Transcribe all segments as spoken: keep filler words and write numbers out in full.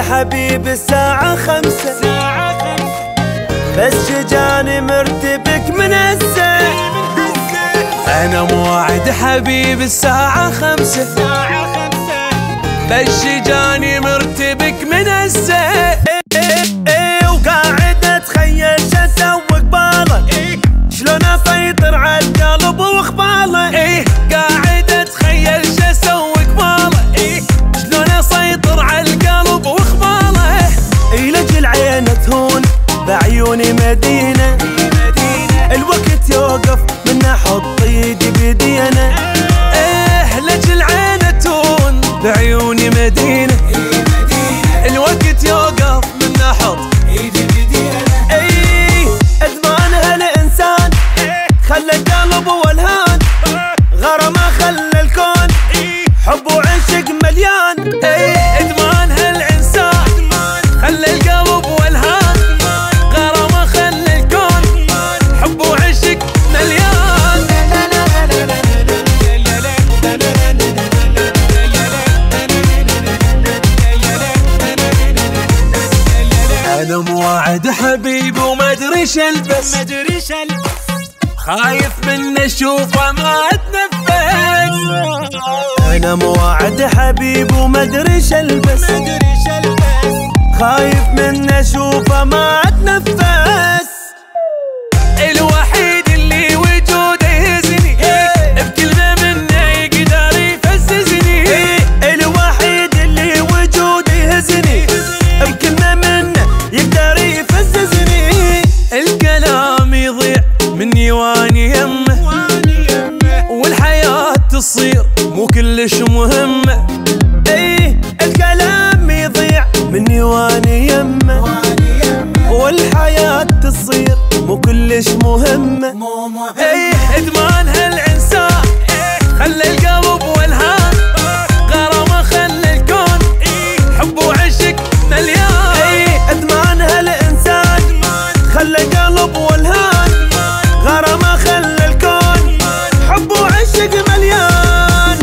حبيب الساعة خمسة، بس شجاني مرتبك من الزين. أنا موعد حبيب الساعة خمسة، بس شجاني مرتبك من الزين. وقاعد اتخيل شسوي قباله، شلون اسيطر على القلب وخباله. ايه قاعد اتخيل شسوي قباله، ايه شلون اسيطر على القلب وخباله. اي لجل عينه تهون بعيوني مدينه، الوقت يوقف من احط ايدي بيدينا. ايه لجل عينه تهون بعيوني مدينه، الوقت يوقف من احط ايدي بيدينا. اي ادمان هالانسان خلى القلب والهان، غرامه خلى الكون حب وعشق مليان. اي ادمان هالانسان خلى القلب والهان، غرامه خلى الكون حب وعشق مليان. انا مواعد حبيبي وما ادري ايش البس، خايف من اشوفه ما اتنفس. انا مواعد حبيب وما ادري ايش البس، خايف من اشوفه ما اتنفس. الوحيد اللي وجوده يهزني، بكلمه منه يقدر يفززني. الوحيد اللي وجوده يهزني، بكلمه منه يقدر يفززني. الكلام يضيع مني واني يمه، والحياة تصير مو كلش مهمة. ايه الكلام يضيع مني واني يمه، والحياة تصير مو كلش مهمة. ايه ادمان هالانسان خلى القلب والهان، غرامه خلى الكون حب وعشق مليان. ايه ادمان هالانسان خلى القلب والهان، غرامه خلى الكون حب وعشق مليان.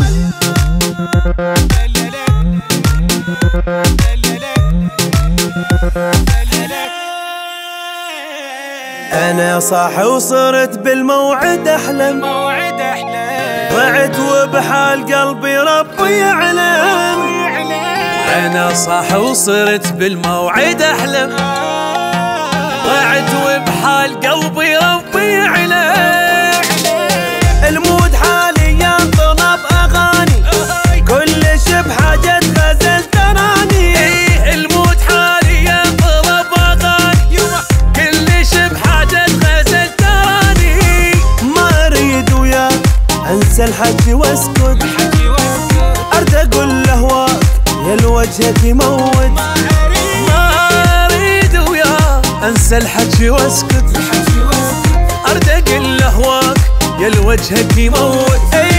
انا صاحي وصرت بالموعد احلم، ضعت وبحال قلبي ربي يعلم. انا صاحي وصرت بالموعد احلم، ضعت وبحال قلبي ربي يعلم. المود حاليا طلب اغاني، كلش بحاجة غزل تراني. ايه المود حاليا طلب اغاني، كلش بحاجة غزل تراني. ما اريد وياك انسى الحكي واسكت، ارد اقول له هواك يا الوجهك يموت. ما اريد وياك انسى الحكي واسكت، ارد اقول له هواك يا الوجهك يموت.